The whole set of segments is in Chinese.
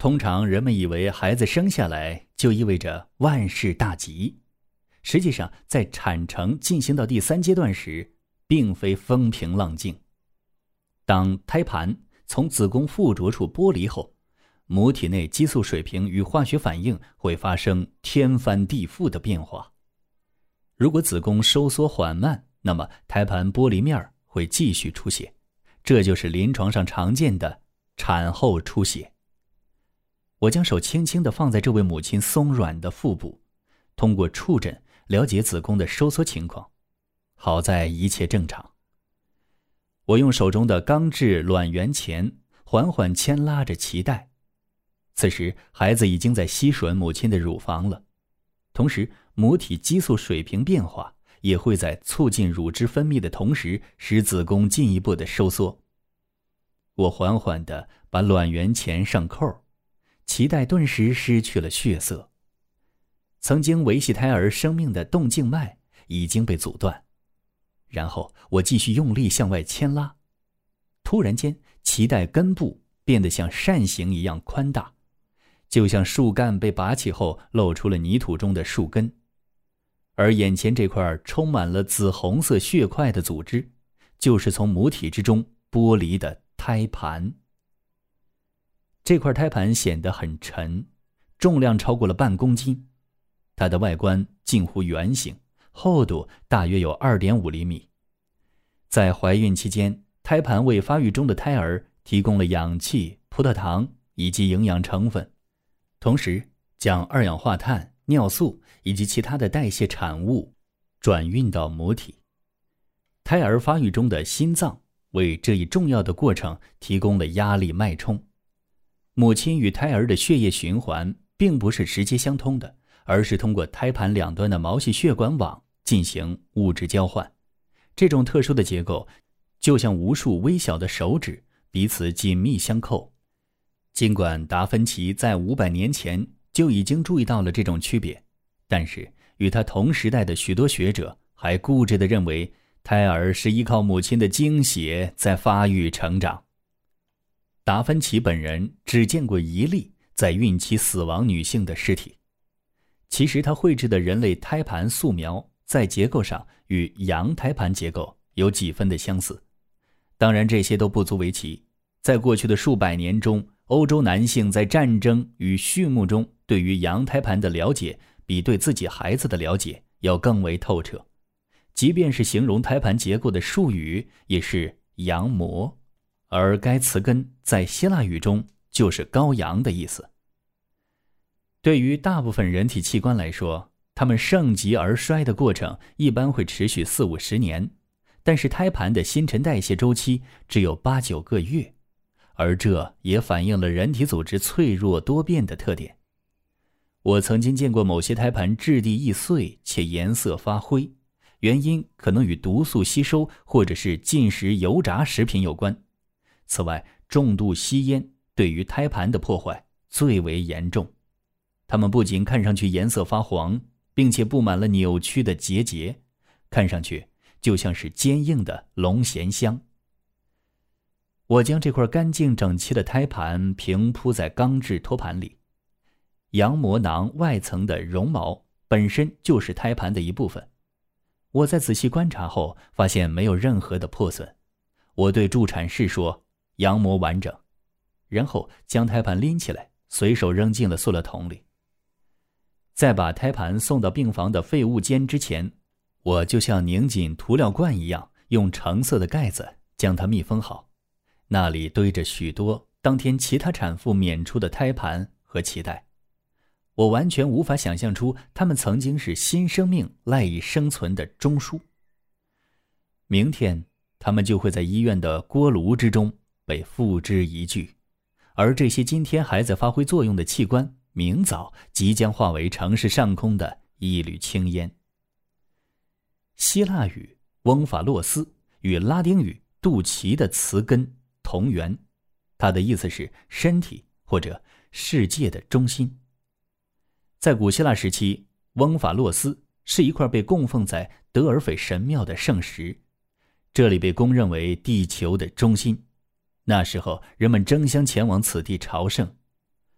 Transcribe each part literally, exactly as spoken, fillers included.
通常人们以为孩子生下来就意味着万事大吉，实际上在产程进行到第三阶段时，并非风平浪静。当胎盘从子宫附着处剥离后，母体内激素水平与化学反应会发生天翻地覆的变化。如果子宫收缩缓慢，那么胎盘剥离面会继续出血，这就是临床上常见的产后出血。我将手轻轻地放在这位母亲松软的腹部，通过触诊了解子宫的收缩情况。好在一切正常。我用手中的钢制卵圆钳缓缓牵拉着脐带，此时孩子已经在吸吮母亲的乳房了，同时母体激素水平变化也会在促进乳汁分泌的同时使子宫进一步的收缩。我缓缓地把卵圆钳上扣，脐带顿时失去了血色，曾经维系胎儿生命的动静脉已经被阻断。然后我继续用力向外牵拉，突然间脐带根部变得像扇形一样宽大，就像树干被拔起后露出了泥土中的树根。而眼前这块充满了紫红色血块的组织，就是从母体之中剥离的胎盘。这块胎盘显得很沉，重量超过了半公斤，它的外观近乎圆形，厚度大约有 二点五厘米。在怀孕期间，胎盘为发育中的胎儿提供了氧气、葡萄糖以及营养成分，同时将二氧化碳、尿素以及其他的代谢产物转运到母体。胎儿发育中的心脏为这一重要的过程提供了压力脉冲。母亲与胎儿的血液循环并不是直接相通的，而是通过胎盘两端的毛细血管网进行物质交换。这种特殊的结构就像无数微小的手指，彼此紧密相扣。尽管达芬奇在五百年前就已经注意到了这种区别，但是与他同时代的许多学者还固执地认为胎儿是依靠母亲的精血在发育成长。达芬奇本人只见过一例在孕期死亡女性的尸体。其实他绘制的人类胎盘素描在结构上与羊胎盘结构有几分的相似。当然这些都不足为奇，在过去的数百年中，欧洲男性在战争与畜牧中对于羊胎盘的了解比对自己孩子的了解要更为透彻。即便是形容胎盘结构的术语也是羊膜，而该词根在希腊语中就是羔羊的意思。对于大部分人体器官来说，它们盛极而衰的过程一般会持续四五十年，但是胎盘的新陈代谢周期只有八九个月，而这也反映了人体组织脆弱多变的特点。我曾经见过某些胎盘质地易碎且颜色发灰，原因可能与毒素吸收或者是进食油炸食品有关。此外，重度吸烟对于胎盘的破坏最为严重，它们不仅看上去颜色发黄，并且布满了扭曲的结节，看上去就像是坚硬的龙涎香。我将这块干净整齐的胎盘平铺在钢制托盘里，羊膜囊外层的绒毛本身就是胎盘的一部分。我在仔细观察后发现没有任何的破损。我对助产士说，羊膜完整，然后将胎盘拎起来，随手扔进了塑料桶里。在把胎盘送到病房的废物间之前，我就像拧紧涂料罐一样，用橙色的盖子将它密封好。那里堆着许多当天其他产妇娩出的胎盘和脐带。我完全无法想象出它们曾经是新生命赖以生存的中枢。明天它们就会在医院的锅炉之中被付之一炬，而这些今天还在发挥作用的器官，明早即将化为城市上空的一缕青烟。希腊语翁法洛斯与拉丁语肚脐的词根同源，它的意思是身体或者世界的中心。在古希腊时期，翁法洛斯是一块被供奉在德尔斐神庙的圣石，这里被公认为地球的中心。那时候人们争相前往此地朝圣。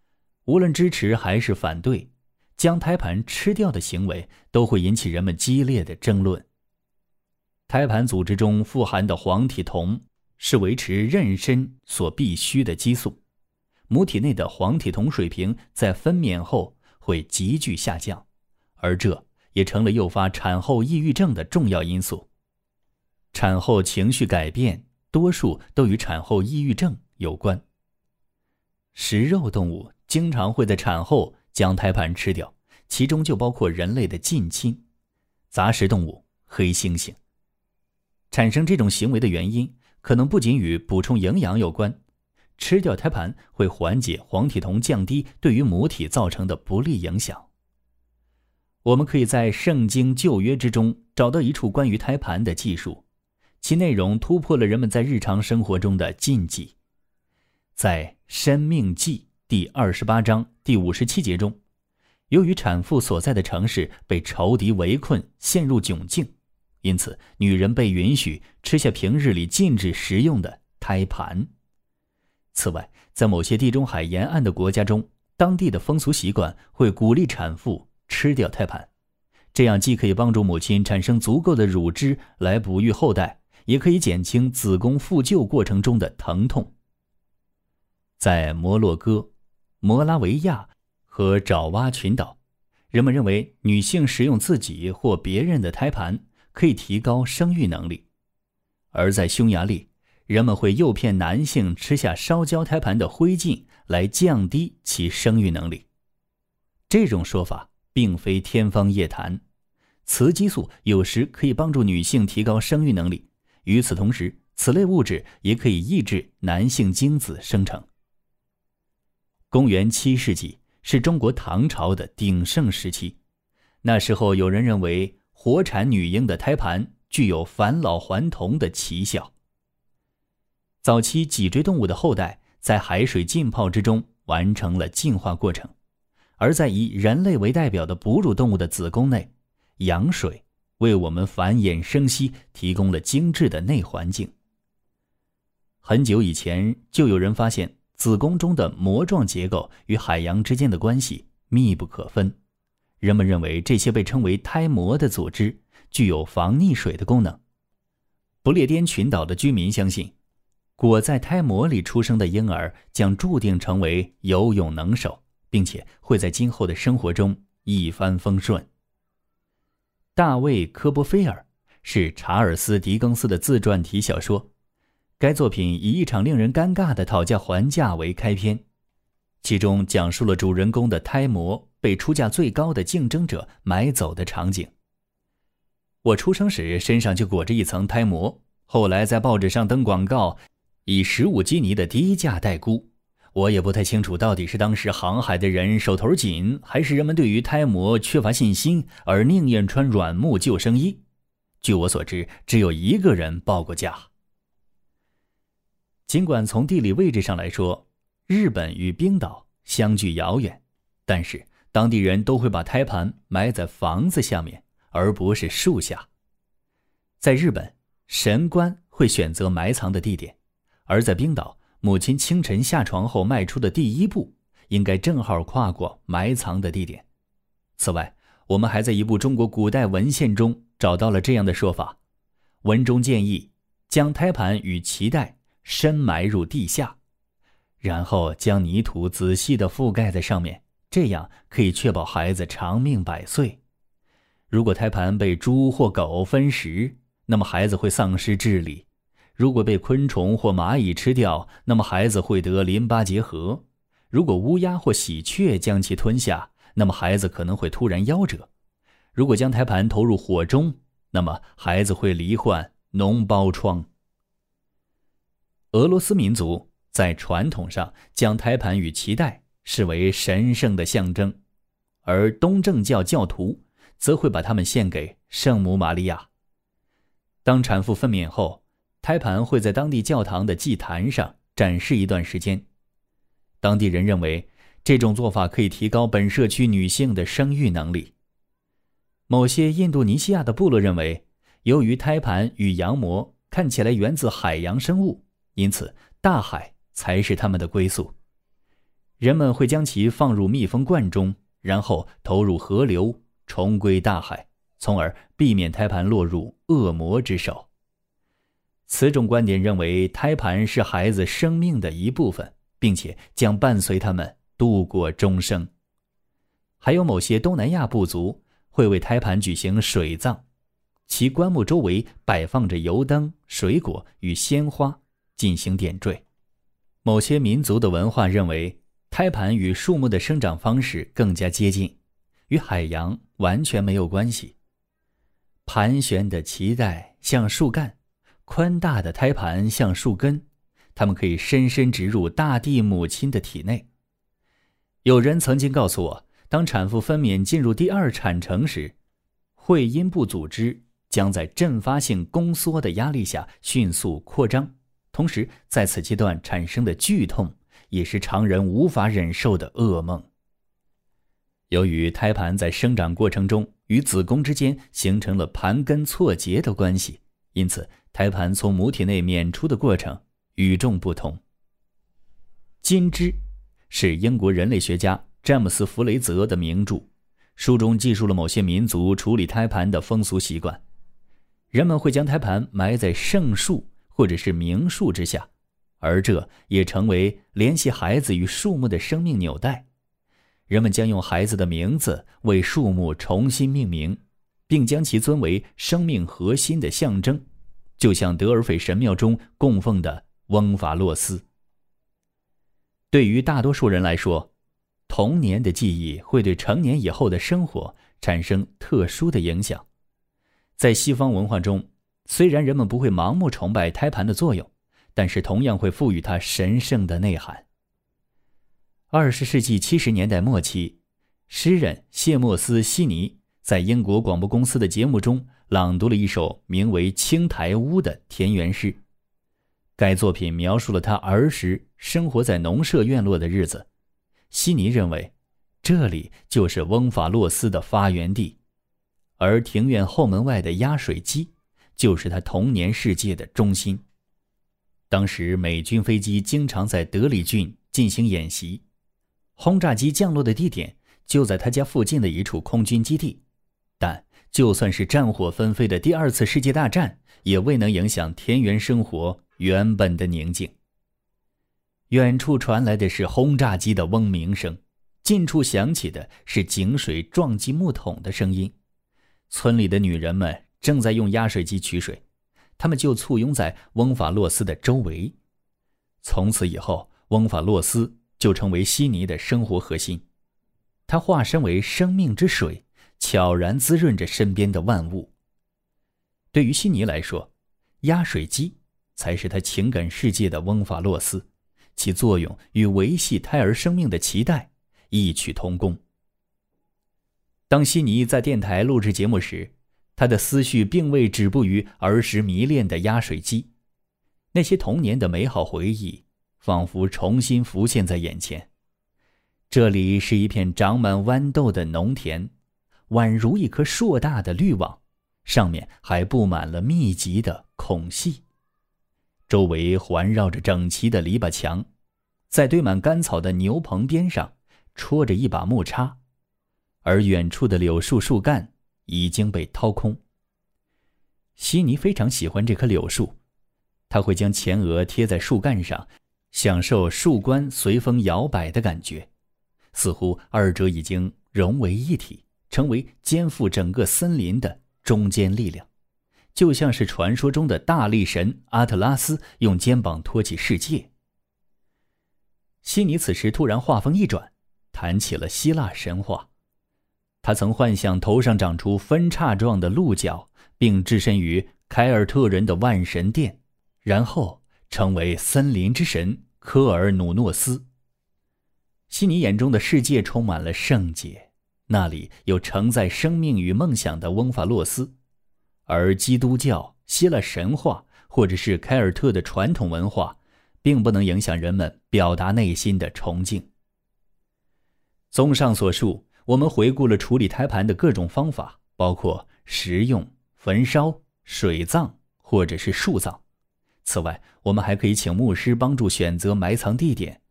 无论支持还是反对，将胎盘吃掉的行为都会引起人们激烈的争论。胎盘组织中富含的黄体酮是维持妊娠所必需的激素，母体内的黄体酮水平在分娩后会急剧下降，而这也成了诱发产后抑郁症的重要因素。产后情绪改变多数都与产后抑郁症有关。食肉动物经常会在产后将胎盘吃掉，其中就包括人类的近亲杂食动物黑猩猩。产生这种行为的原因可能不仅与补充营养有关，吃掉胎盘会缓解黄体酮降低对于母体造成的不利影响。我们可以在圣经旧约之中找到一处关于胎盘的记述，其内容突破了人们在日常生活中的禁忌。在申命记第二十八章第五十七节中，由于产妇所在的城市被仇敌围困，陷入窘境，因此女人被允许吃下平日里禁止食用的胎盘。此外，在某些地中海沿岸的国家中，当地的风俗习惯会鼓励产妇吃掉胎盘，这样既可以帮助母亲产生足够的乳汁来哺育后代，也可以减轻子宫复旧过程中的疼痛。在摩洛哥、摩拉维亚和爪哇群岛，人们认为女性食用自己或别人的胎盘可以提高生育能力。而在匈牙利，人们会诱骗男性吃下烧焦胎盘的灰烬来降低其生育能力。这种说法并非天方夜谭，雌激素有时可以帮助女性提高生育能力，与此同时，此类物质也可以抑制男性精子生成。公元七世纪是中国唐朝的鼎盛时期，那时候有人认为活产女婴的胎盘具有返老还童的奇效。早期脊椎动物的后代在海水浸泡之中完成了进化过程，而在以人类为代表的哺乳动物的子宫内，羊水为我们繁衍生息提供了精致的内环境。很久以前就有人发现子宫中的膜状结构与海洋之间的关系密不可分，人们认为这些被称为胎膜的组织具有防溺水的功能。不列颠群岛的居民相信，裹在胎膜里出生的婴儿将注定成为游泳能手，并且会在今后的生活中一帆风顺。大卫·科波菲尔是查尔斯·狄更斯的自传体小说，该作品以一场令人尴尬的讨价还价为开篇，其中讲述了主人公的胎膜被出价最高的竞争者买走的场景。我出生时身上就裹着一层胎膜，后来在报纸上登广告，以十五基尼的低价待估。我也不太清楚到底是当时航海的人手头紧，还是人们对于胎膜缺乏信心而宁愿穿软木救生衣。据我所知，只有一个人报过价。尽管从地理位置上来说，日本与冰岛相距遥远，但是当地人都会把胎盘埋在房子下面，而不是树下。在日本，神官会选择埋藏的地点，而在冰岛，母亲清晨下床后迈出的第一步应该正好跨过埋藏的地点。此外，我们还在一部中国古代文献中找到了这样的说法，文中建议将胎盘与脐带深埋入地下，然后将泥土仔细地覆盖在上面，这样可以确保孩子长命百岁。如果胎盘被猪或狗分食，那么孩子会丧失智力；如果被昆虫或蚂蚁吃掉，那么孩子会得淋巴结核；如果乌鸦或喜鹊将其吞下，那么孩子可能会突然夭折；如果将胎盘投入火中，那么孩子会罹患脓包疮。俄罗斯民族在传统上将胎盘与脐带视为神圣的象征，而东正教教徒则会把它们献给圣母玛利亚。当产妇分娩后，胎盘会在当地教堂的祭坛上展示一段时间。当地人认为这种做法可以提高本社区女性的生育能力。某些印度尼西亚的部落认为，由于胎盘与羊膜看起来源自海洋生物，因此大海才是他们的归宿。 人们会将其放入密封罐中，然后投入河流，重归大海，从而避免胎盘落入恶魔之手。此种观点认为胎盘是孩子生命的一部分，并且将伴随他们度过终生。还有某些东南亚部族会为胎盘举行水葬，其棺木周围摆放着油灯、水果与鲜花进行点缀。某些民族的文化认为胎盘与树木的生长方式更加接近，与海洋完全没有关系。盘旋的脐带像树干，宽大的胎盘像树根，它们可以深深植入大地母亲的体内。有人曾经告诉我，当产妇分娩进入第二产程时，会阴部组织将在阵发性宫缩的压力下迅速扩张，同时在此阶段产生的剧痛也是常人无法忍受的噩梦。由于胎盘在生长过程中与子宫之间形成了盘根错节的关系，因此胎盘从母体内娩出的过程与众不同。金枝是英国人类学家詹姆斯·弗雷泽的名著，书中记述了某些民族处理胎盘的风俗习惯。人们会将胎盘埋在圣树或者是名树之下，而这也成为联系孩子与树木的生命纽带。人们将用孩子的名字为树木重新命名，并将其尊为生命核心的象征，就像德尔斐神庙中供奉的翁法洛斯。对于大多数人来说，童年的记忆会对成年以后的生活产生特殊的影响。在西方文化中，虽然人们不会盲目崇拜胎盘的作用，但是同样会赋予它神圣的内涵。二十世纪七十年代末期，诗人谢莫斯·西尼在英国广播公司的节目中朗读了一首名为《青苔屋》的田园诗。该作品描述了他儿时生活在农舍院落的日子。西尼认为，这里就是翁法洛斯的发源地，而庭院后门外的压水机就是他童年世界的中心。当时美军飞机经常在德里郡进行演习，轰炸机降落的地点就在他家附近的一处空军基地。但就算是战火纷飞的第二次世界大战，也未能影响田园生活原本的宁静。远处传来的是轰炸机的嗡鸣声，近处响起的是井水撞击木桶的声音。村里的女人们正在用压水机取水，他们就簇拥在翁法洛斯的周围。从此以后，翁法洛斯就成为悉尼的生活核心。他化身为生命之水，悄然滋润着身边的万物。对于悉尼来说，压水机才是他情感世界的翁法洛斯，其作用与维系胎儿生命的脐带异曲同工。当悉尼在电台录制节目时，他的思绪并未止步于儿时迷恋的压水机，那些童年的美好回忆仿佛重新浮现在眼前。这里是一片长满豌豆的农田，宛如一颗硕大的滤网，上面还布满了密集的孔隙。周围环绕着整齐的篱笆墙，在堆满干草的牛棚边上戳着一把木叉，而远处的柳树树干已经被掏空。悉尼非常喜欢这棵柳树，他会将前额贴在树干上，享受树冠随风摇摆的感觉，似乎二者已经融为一体，成为肩负整个森林的中坚力量，就像是传说中的大力神阿特拉斯用肩膀托起世界。悉尼此时突然话锋一转，谈起了希腊神话。他曾幻想头上长出分叉状的鹿角，并置身于凯尔特人的万神殿，然后成为森林之神科尔努诺斯。悉尼眼中的世界充满了圣洁，那里有承载生命与梦想的翁法洛斯，而基督教、希腊神话或者是凯尔特的传统文化并不能影响人们表达内心的崇敬。综上所述，我们回顾了处理胎盘的各种方法，包括食用、焚烧、水葬或者是树葬。此外，我们还可以请牧师帮助选择埋藏地点，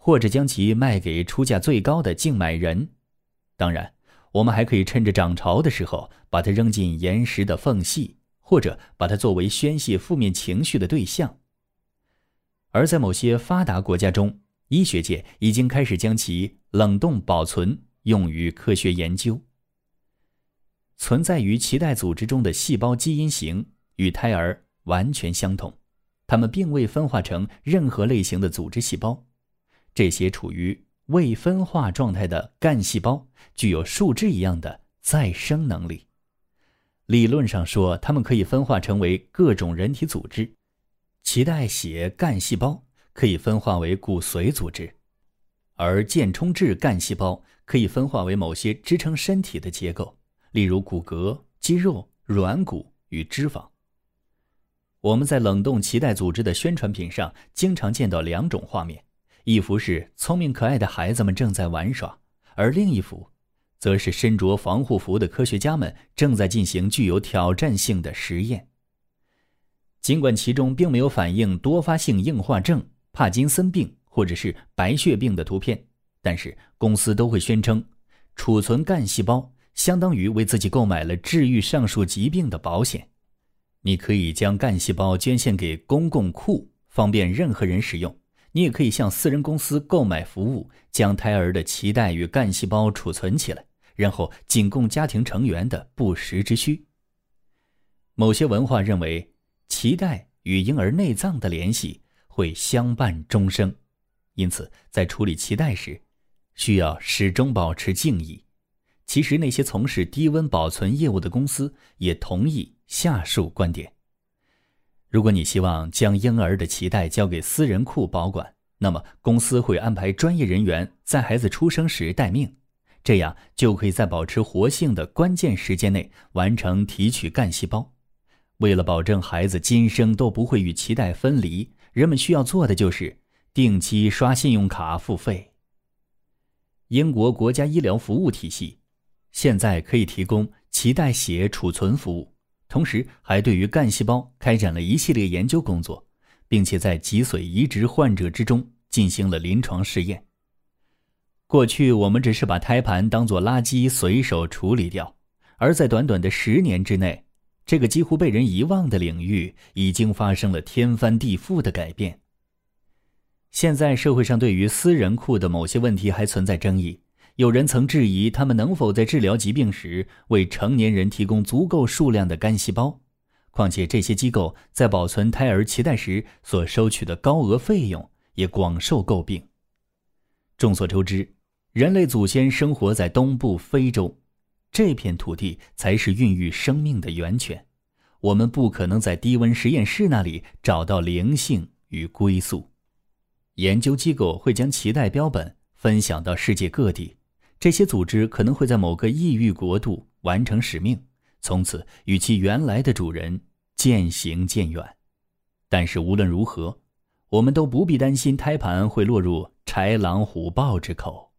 或者将其卖给出价最高的竞买人。当然，我们还可以趁着涨潮的时候把它扔进岩石的缝隙，或者把它作为宣泄负面情绪的对象。而在某些发达国家中，医学界已经开始将其冷冻保存，用于科学研究。存在于脐带组织中的细胞基因型与胎儿完全相同，它们并未分化成任何类型的组织细胞。这些处于未分化状态的干细胞具有树枝一样的再生能力。理论上说，它们可以分化成为各种人体组织。脐带血干细胞可以分化为骨髓组织，而间充质干细胞可以分化为某些支撑身体的结构，例如骨骼、肌肉、软骨与脂肪。我们在冷冻脐带组织的宣传品上经常见到两种画面，一幅是聪明可爱的孩子们正在玩耍，而另一幅则是身着防护服的科学家们正在进行具有挑战性的实验。尽管其中并没有反映多发性硬化症、帕金森病或者是白血病的图片，但是公司都会宣称，储存干细胞相当于为自己购买了治愈上述疾病的保险。你可以将干细胞捐献给公共库，方便任何人使用。你也可以向私人公司购买服务，将胎儿的脐带与干细胞储存起来，然后仅供家庭成员的不时之需。某些文化认为，脐带与婴儿内脏的联系会相伴终生，因此在处理脐带时，需要始终保持敬意。其实那些从事低温保存业务的公司也同意下述观点。如果你希望将婴儿的脐带交给私人库保管，那么公司会安排专业人员在孩子出生时待命，这样就可以在保持活性的关键时间内完成提取干细胞。为了保证孩子今生都不会与脐带分离，人们需要做的就是定期刷信用卡付费。英国国家医疗服务体系现在可以提供脐带血储存服务，同时还对于干细胞开展了一系列研究工作，并且在脊髓移植患者之中进行了临床试验。过去我们只是把胎盘当作垃圾随手处理掉，而在短短的十年之内，这个几乎被人遗忘的领域已经发生了天翻地覆的改变。现在社会上对于私人库的某些问题还存在争议，有人曾质疑他们能否在治疗疾病时为成年人提供足够数量的干细胞，况且这些机构在保存胎儿脐带时所收取的高额费用也广受诟病。众所周知，人类祖先生活在东部非洲，这片土地才是孕育生命的源泉，我们不可能在低温实验室那里找到灵性与归宿。研究机构会将脐带标本分享到世界各地，这些组织可能会在某个异域国度完成使命，从此与其原来的主人渐行渐远。但是无论如何，我们都不必担心胎盘会落入豺狼虎豹之口。